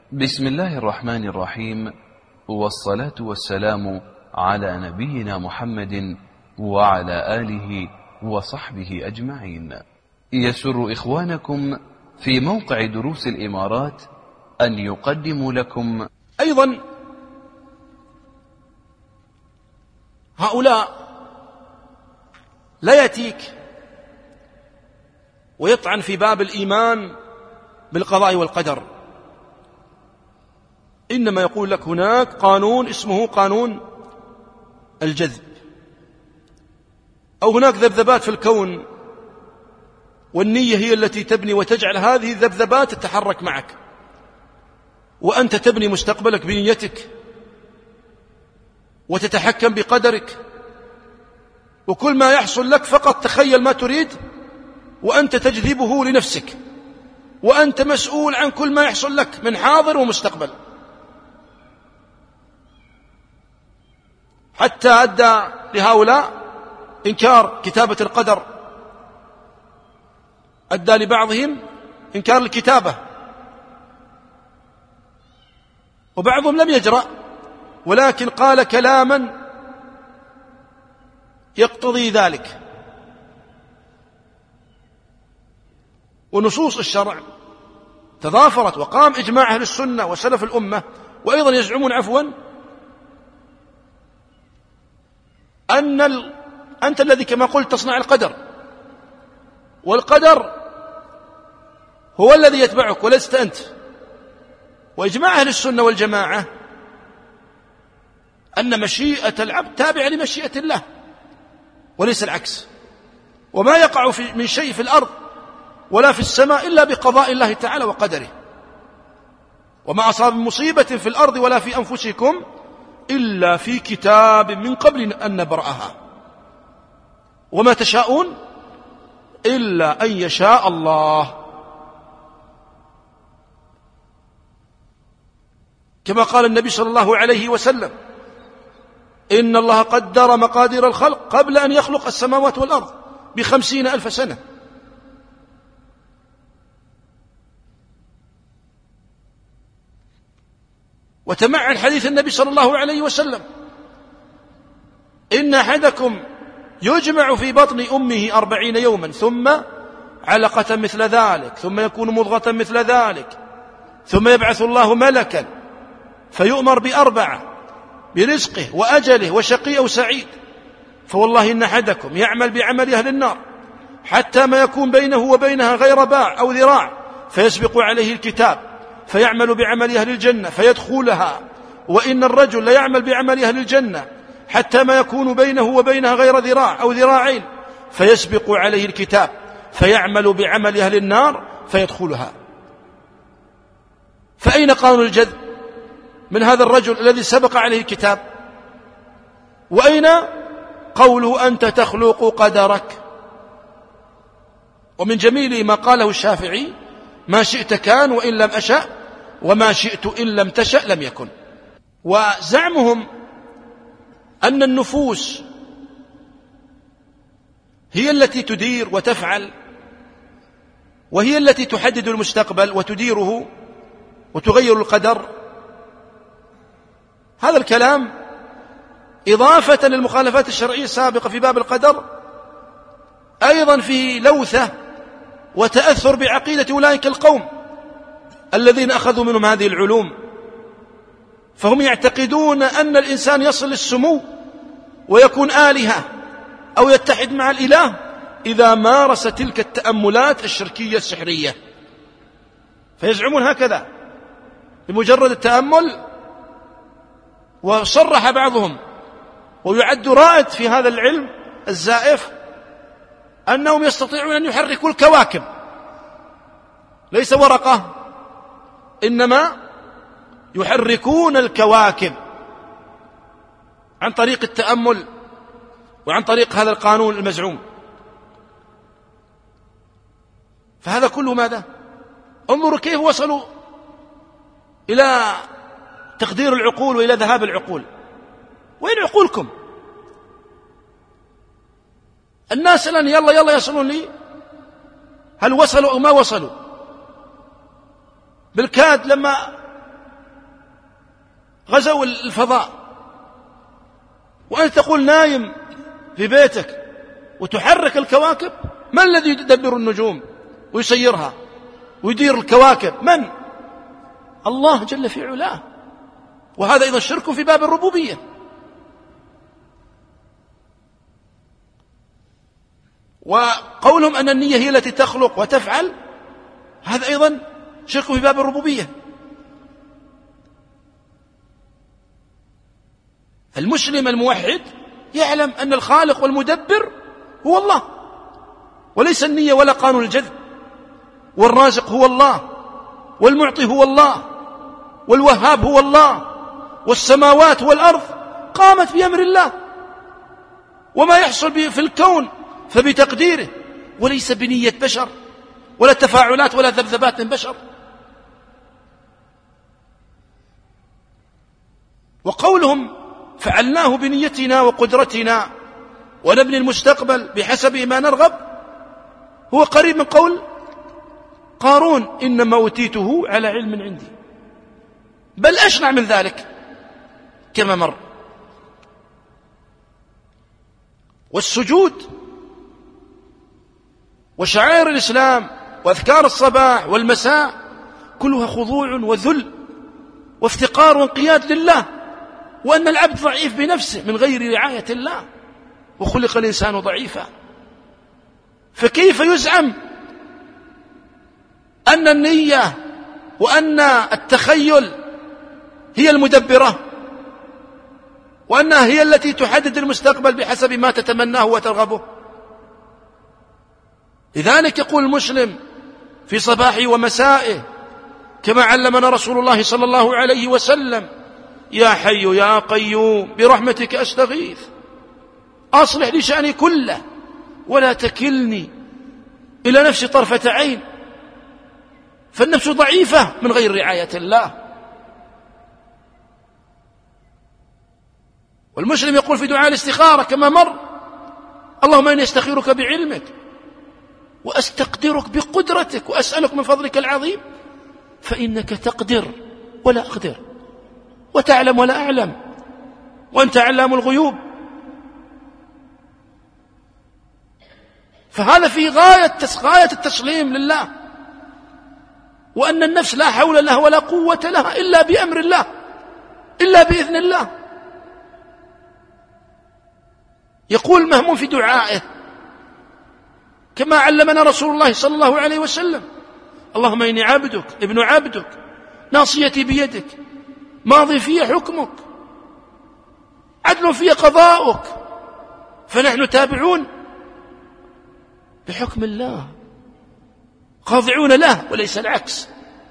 بسم الله الرحمن الرحيم، والصلاة والسلام على نبينا محمد وعلى آله وصحبه أجمعين. يسر إخوانكم في موقع دروس الإمارات أن يقدموا لكم أيضا هؤلاء لا يأتيك ويطعن في باب الإيمان بالقضاء والقدر، إنما يقول لك هناك قانون اسمه قانون الجذب، أو هناك ذبذبات في الكون والنية هي التي تبني وتجعل هذه الذبذبات تتحرك معك، وأنت تبني مستقبلك بنيتك وتتحكم بقدرك، وكل ما يحصل لك فقط تخيل ما تريد وأنت تجذبه لنفسك، وأنت مسؤول عن كل ما يحصل لك من حاضر ومستقبل. حتى أدى لهؤلاء إنكار كتابة القدر، أدى لبعضهم إنكار الكتابة، وبعضهم لم يجرأ ولكن قال كلاما يقتضي ذلك. ونصوص الشرع تضافرت وقام إجماع أهل السنة وسلف الأمة، وأيضا يزعمون أنت الذي كما قلت تصنع القدر، والقدر هو الذي يتبعك ولست أنت. وإجماع أهل السنة والجماعة أن مشيئة العبد تابعة لمشيئة الله وليس العكس، وما يقع من شيء في الأرض ولا في السماء إلا بقضاء الله تعالى وقدره، وما أصاب من مصيبة في الأرض ولا في أنفسكم إلا في كتاب من قبل أن نبرأها، وما تشاءون إلا أن يشاء الله. كما قال النبي صلى الله عليه وسلم: إن الله قدر مقادير الخلق قبل أن يخلق السماوات والأرض ب50,000 سنة. وتمعن حديث النبي صلى الله عليه وسلم: إن أحدكم يجمع في بطن أمه 40 يوما ثم علقة مثل ذلك ثم يكون مضغة مثل ذلك ثم يبعث الله ملكا فيؤمر ب4: برزقه وأجله وشقي أو سعيد. فوالله إن أحدكم يعمل بعمل أهل النار حتى ما يكون بينه وبينها غير باع أو ذراع فيسبق عليه الكتاب فيعمل بعمل أهل الجنة فيدخلها، وإن الرجل ليعمل بعمل أهل الجنة حتى ما يكون بينه وبينها غير ذراع أو ذراعين فيسبق عليه الكتاب فيعمل بعمل أهل النار فيدخلها. فأين قانون الجذب من هذا الرجل الذي سبق عليه الكتاب؟ وأين قوله أنت تخلق قدرك؟ ومن جميل ما قاله الشافعي: ما شئت كان وإن لم أشأ، وما شئت إن لم تشأ لم يكن. وزعمهم أن النفوس هي التي تدير وتفعل، وهي التي تحدد المستقبل وتديره وتغير القدر، هذا الكلام إضافة للمخالفات الشرعية السابقة في باب القدر أيضا فيه لوثة وتأثر بعقيدة أولئك القوم الذين أخذوا منهم هذه العلوم، فهم يعتقدون أن الإنسان يصل للسمو ويكون آلهة أو يتحد مع الإله إذا مارس تلك التأملات الشركية السحرية. فيزعمون هكذا بمجرد التأمل. وصرح بعضهم ويعد رائد في هذا العلم الزائف أنهم يستطيعون أن يحركوا الكواكب، ليس ورقة، إنما يحركون الكواكب عن طريق التأمل وعن طريق هذا القانون المزعوم. فهذا كله ماذا؟ انظروا كيف وصلوا إلى تقدير العقول وإلى ذهاب العقول. وين عقولكم؟ الناس الآن يلا يصلون لي، هل وصلوا أو ما وصلوا؟ بالكاد لما غزوا الفضاء، وأنت تقول نايم في بيتك وتحرك الكواكب. من الذي يدبر النجوم ويسيرها ويدير الكواكب؟ من؟ الله جل في علاه. وهذا أيضا شرك في باب الربوبية. وقولهم أن النية هي التي تخلق وتفعل، هذا أيضا شرك في باب الربوبية. المسلم الموحد يعلم أن الخالق والمدبر هو الله، وليس النية ولا قانون الجذب. والرازق هو الله، والمعطي هو الله، والوهاب هو الله، والسماوات والأرض قامت بأمر الله، وما يحصل في الكون فبتقديره، وليس بنية بشر ولا تفاعلات ولا ذبذبات من بشر. وقولهم فعلناه بنيتنا وقدرتنا ونبني المستقبل بحسب ما نرغب هو قريب من قول قارون إنما أوتيته على علم عندي، بل أشنع من ذلك كما مر. والسجود وشعائر الإسلام وأذكار الصباح والمساء كلها خضوع وذل وافتقار وانقياد لله، وأن العبد ضعيف بنفسه من غير رعاية الله، وخلق الإنسان ضعيفا. فكيف يزعم أن النية وأن التخيل هي المدبرة، وأنها هي التي تحدد المستقبل بحسب ما تتمناه وترغبه؟ لذلك يقول المسلم في صباحه ومسائه كما علمنا رسول الله صلى الله عليه وسلم: يا حي يا قيوم برحمتك أستغيث أصلح لي شأني كله ولا تكلني إلى نفسي طرفة عين. فالنفس ضعيفة من غير رعاية الله. والمسلم يقول في دعاء الاستخارة كما مر: اللهم إني أستخيرك بعلمك وأستقدرك بقدرتك وأسألك من فضلك العظيم فإنك تقدر ولا أقدر وتعلم ولا أعلم وأنت علام الغيوب. فهذا في غاية التسليم لله، وأن النفس لا حول لها ولا قوة لها إلا بأمر الله، إلا بإذن الله. يقول مهموم في دعائه كما علمنا رسول الله صلى الله عليه وسلم: اللهم إني عبدك ابن عبدك ناصيتي بيدك ماضي في حكمك عدل في قضاؤك، فنحن تابعون بحكم الله خاضعون له وليس العكس.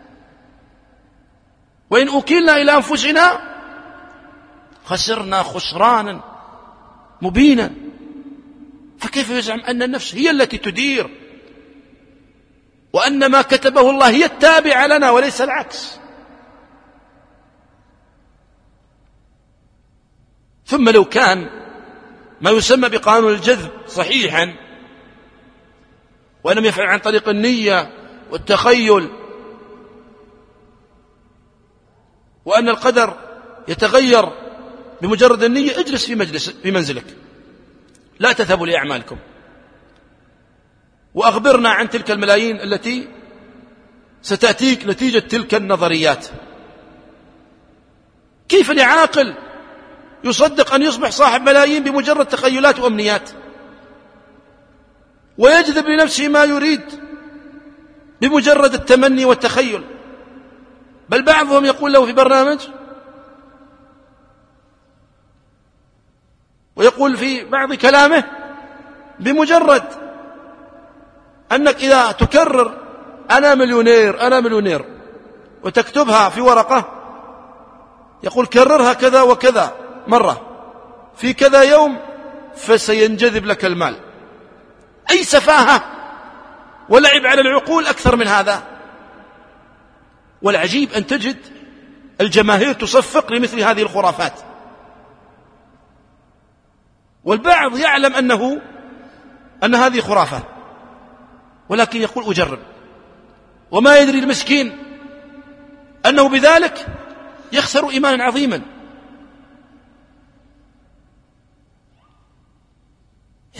وإن أكلنا إلى أنفسنا خسرنا خسرانا مبينا. فكيف يزعم أن النفس هي التي تدير، وأن ما كتبه الله هي التابعة لنا وليس العكس؟ ثم لو كان ما يسمى بقانون الجذب صحيحا وأنم يفعل عن طريق النية والتخيل، وأن القدر يتغير بمجرد النية، اجلس في منزلك لا تذهبوا لأعمالكم وأخبرنا عن تلك الملايين التي ستأتيك نتيجة تلك النظريات. كيف لعاقل يصدق أن يصبح صاحب ملايين بمجرد تخيلات وأمنيات، ويجذب لنفسه ما يريد بمجرد التمني والتخيل؟ بل بعضهم يقول له في برنامج ويقول في بعض كلامه: بمجرد أنك إذا تكرر أنا مليونير أنا مليونير وتكتبها في ورقة، يقول كررها كذا وكذا مرة في كذا يوم فسينجذب لك المال. أي سفاهة ولعب على العقول أكثر من هذا. والعجيب أن تجد الجماهير تصفق لمثل هذه الخرافات، والبعض يعلم أن هذه خرافة ولكن يقول أجرب، وما يدري المسكين أنه بذلك يخسر إيمانا عظيما.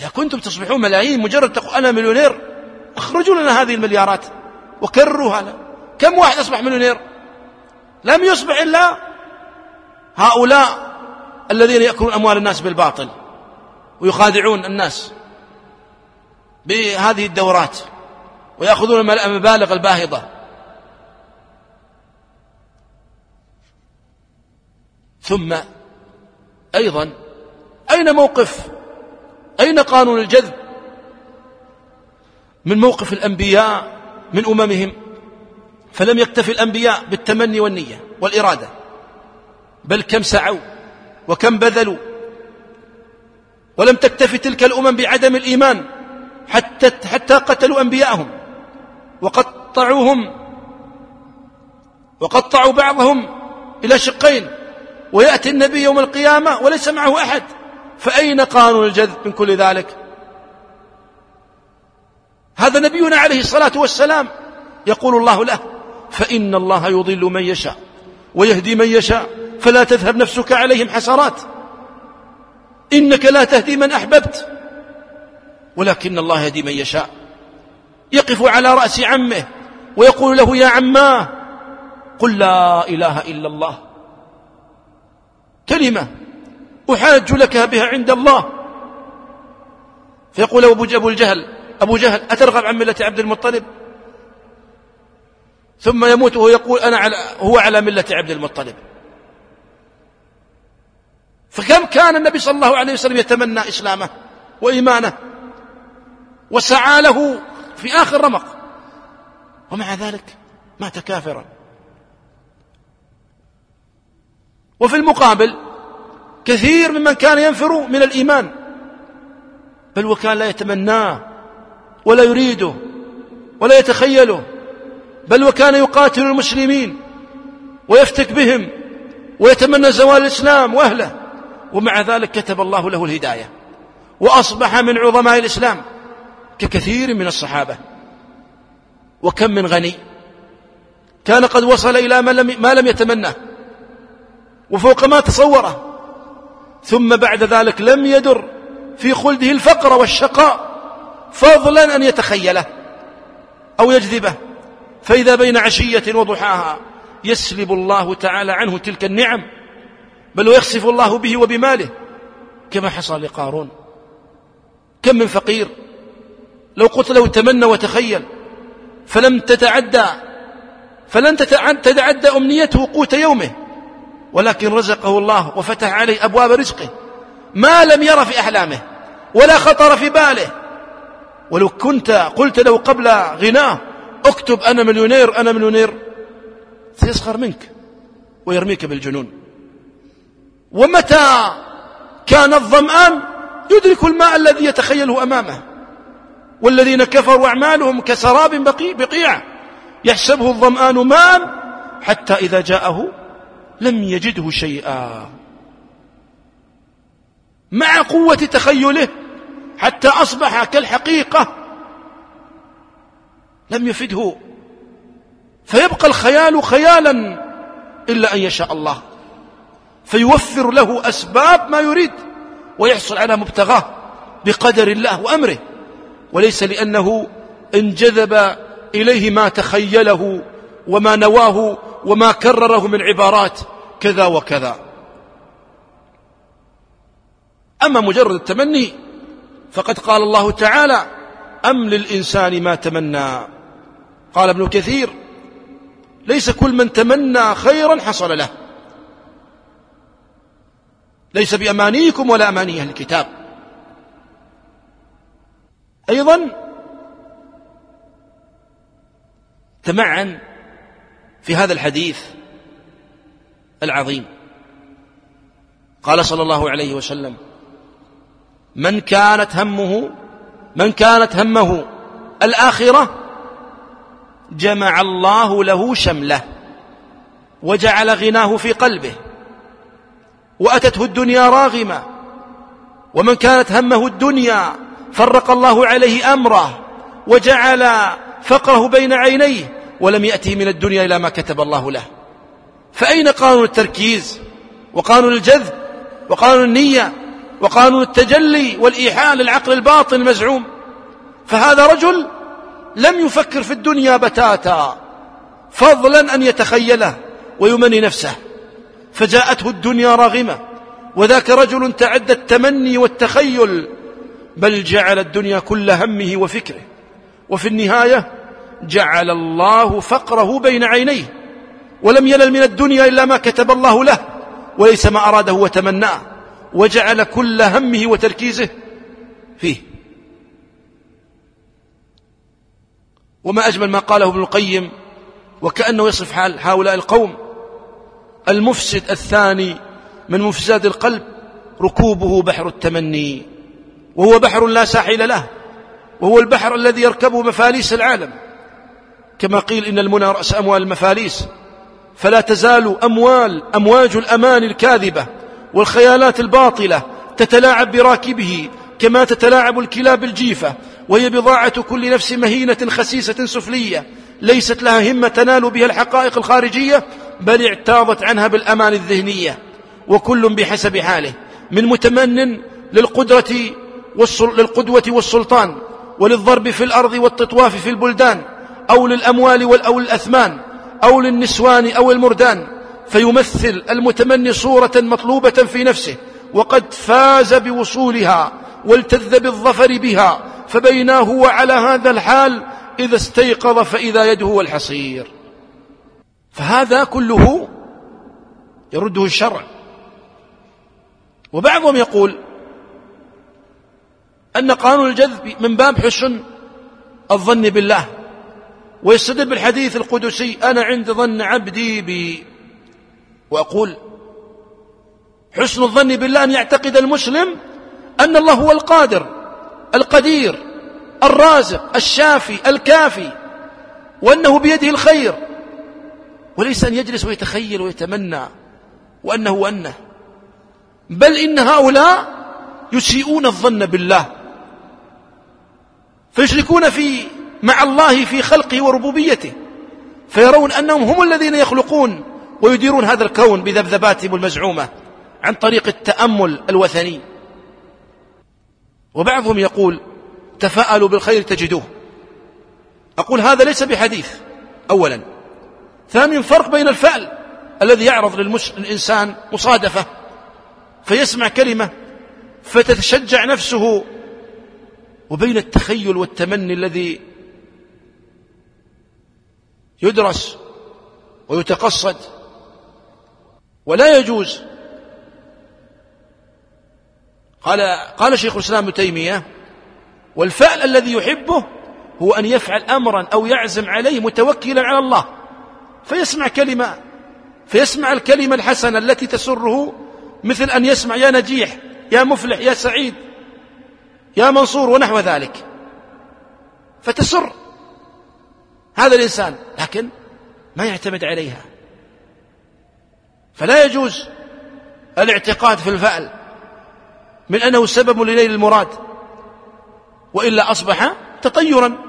إذا كنتم تصبحون ملايين مجرد تقول أنا مليونير، اخرجوا لنا هذه المليارات وكرروا هذا. كم واحد أصبح مليونير؟ لم يصبح إلا هؤلاء الذين يأكلون أموال الناس بالباطل ويخادعون الناس بهذه الدورات ويأخذون المبالغ الباهظة. ثم أيضا أين قانون الجذب من موقف الأنبياء من أممهم؟ فلم يكتفي الأنبياء بالتمني والنية والإرادة، بل كم سعوا وكم بذلوا. ولم تكتفي تلك الأمم بعدم الإيمان حتى قتلوا أنبياءهم وقطعوا بعضهم إلى شقين، ويأتي النبي يوم القيامة وليس معه أحد. فأين قانون الجذب من كل ذلك؟ هذا نبينا عليه الصلاة والسلام يقول الله له: فإن الله يضل من يشاء ويهدي من يشاء فلا تذهب نفسك عليهم حسرات، إنك لا تهدي من أحببت ولكن الله يهدي من يشاء. يقف على رأس عمه ويقول له: يا عماه قل لا إله إلا الله، كلمة أحاج لك بها عند الله. فيقول أبو جهل أترغب عن ملة عبد المطلب؟ ثم يموت وهو يقول هو على ملة عبد المطلب. فكم كان النبي صلى الله عليه وسلم يتمنى إسلامه وإيمانه وسعى له في آخر رمق، ومع ذلك مات كافرا. وفي المقابل كثير ممن كان ينفر من الإيمان، بل وكان لا يتمناه ولا يريده ولا يتخيله، بل وكان يقاتل المسلمين ويفتك بهم ويتمنى زوال الإسلام وأهله، ومع ذلك كتب الله له الهداية وأصبح من عظماء الإسلام ككثير من الصحابة. وكم من غني كان قد وصل إلى ما لم يتمناه وفوق ما تصوره، ثم بعد ذلك لم يدر في خلده الفقر والشقاء فضلا أن يتخيله أو يجذبه، فإذا بين عشية وضحاها يسلب الله تعالى عنه تلك النعم، بل ويخسف الله به وبماله كما حصل لقارون. كم من فقير لو قلت له تمنى وتخيل فلن تتعدى أمنيته قوت يومه، ولكن رزقه الله وفتح عليه أبواب رزقه ما لم ير في أحلامه ولا خطر في باله. ولو كنت قلت له قبل غناه اكتب أنا مليونير سيسخر منك ويرميك بالجنون. ومتى كان الظمآن يدرك الماء الذي يتخيله أمامه، والذين كفروا أعمالهم كسراب بقيع يحسبه الظمآن ماء حتى إذا جاءه لم يجده شيئا، مع قوة تخيله حتى أصبح كالحقيقة لم يفده، فيبقى الخيال خيالا إلا أن يشاء الله فيوفر له أسباب ما يريد ويحصل على مبتغاه بقدر الله وأمره، وليس لأنه انجذب إليه ما تخيله وما نواه وما كرره من عبارات كذا وكذا. أما مجرد التمني فقد قال الله تعالى: أم للإنسان ما تمنى. قال ابن كثير: ليس كل من تمنى خيرا حصل له، ليس بأمانيكم ولا أماني أهل الكتاب. أيضا تمعن في هذا الحديث العظيم. قال صلى الله عليه وسلم: من كانت همه الآخرة جمع الله له شمله وجعل غناه في قلبه وأتته الدنيا راغمة، ومن كانت همه الدنيا فرق الله عليه أمره وجعل فقره بين عينيه ولم يأته من الدنيا إلا ما كتب الله له. فأين قانون التركيز وقانون الجذب وقانون النية وقانون التجلي والإيحاء للعقل الباطن المزعوم. فهذا رجل لم يفكر في الدنيا بتاتا، فضلا أن يتخيله ويمني نفسه، فجاءته الدنيا راغمة. وذاك رجل تعدى التمني والتخيل، بل جعل الدنيا كل همه وفكره، وفي النهاية جعل الله فقره بين عينيه، ولم ينل من الدنيا إلا ما كتب الله له وليس ما أراده وتمناه، وجعل كل همه وتركيزه فيه. وما أجمل ما قاله ابن القيم، وكأنه يصف حال هؤلاء القوم: المفسد الثاني من مفسدات القلب ركوبه بحر التمني، وهو بحر لا ساحل له، وهو البحر الذي يركبه مفاليس العالم، كما قيل: إن المنى رأس أموال المفاليس. فلا تزال أمواج الأمان الكاذبة والخيالات الباطلة تتلاعب براكبه كما تتلاعب الكلاب الجيفة، وهي بضاعة كل نفس مهينة خسيسة سفلية ليست لها همة تنال بها الحقائق الخارجية، بل اعتاضت عنها بالأمان الذهنية. وكل بحسب حاله، من متمن للقدوة والسلطان وللضرب في الأرض والتطواف في البلدان، أو للأموال أو الأثمان أو للنسوان أو المردان، فيمثل المتمني صورة مطلوبة في نفسه وقد فاز بوصولها والتذ بالظفر بها، فبيناه هو على هذا الحال إذا استيقظ فإذا يده هو الحصير. فهذا كله يرده الشرع. وبعضهم يقول أن قانون الجذب من باب حسن الظن بالله، ويستدل بالحديث القدسي: أنا عند ظن عبدي بي. وأقول حسن الظن بالله أن يعتقد المسلم أن الله هو القادر القدير الرازق الشافي الكافي، وأنه بيده الخير، وليس أن يجلس ويتخيل ويتمنى وأنه بل إن هؤلاء يسيئون الظن بالله، فيشركون مع الله في خلقه وربوبيته، فيرون أنهم هم الذين يخلقون ويديرون هذا الكون بذبذباتهم المزعومة عن طريق التأمل الوثني. وبعضهم يقول: تفاءلوا بالخير تجدوه. أقول هذا ليس بحديث أولا. ثانيا، فرق بين الفعل الذي يعرض للإنسان مصادفة فيسمع كلمة فتتشجع نفسه، وبين التخيل والتمني الذي يدرس ويتقصد. ولا يجوز، قال شيخ الإسلام ابن تيمية: والفعل الذي يحبه هو أن يفعل أمرا أو يعزم عليه متوكلا على الله، فيسمع الكلمة الحسنة التي تسره، مثل أن يسمع: يا نجيح، يا مفلح، يا سعيد، يا منصور، ونحو ذلك، فتسر هذا الإنسان، لكن ما يعتمد عليها. فلا يجوز الاعتقاد في الفعل من أنه سبب لنيل المراد، وإلا أصبح تطيرا.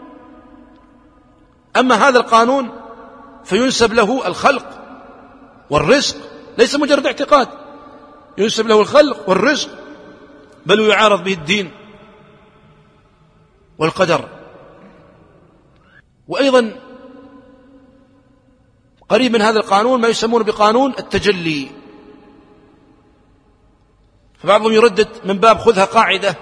أما هذا القانون فينسب له الخلق والرزق، ليس مجرد اعتقاد، ينسب له الخلق والرزق، بل يعارض به الدين والقدر. وأيضا قريب من هذا القانون ما يسمون بقانون التجلي، فبعضهم يردد من باب خذها قاعدة،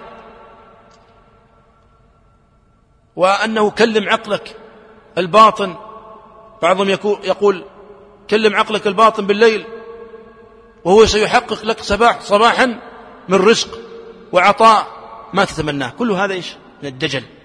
وأنه كلم عقلك الباطن. بعضهم يقول كلم عقلك الباطن بالليل وهو سيحقق لك صباحا من رزق وعطاء ما تتمناه. كل هذا إيش؟ من الدجل.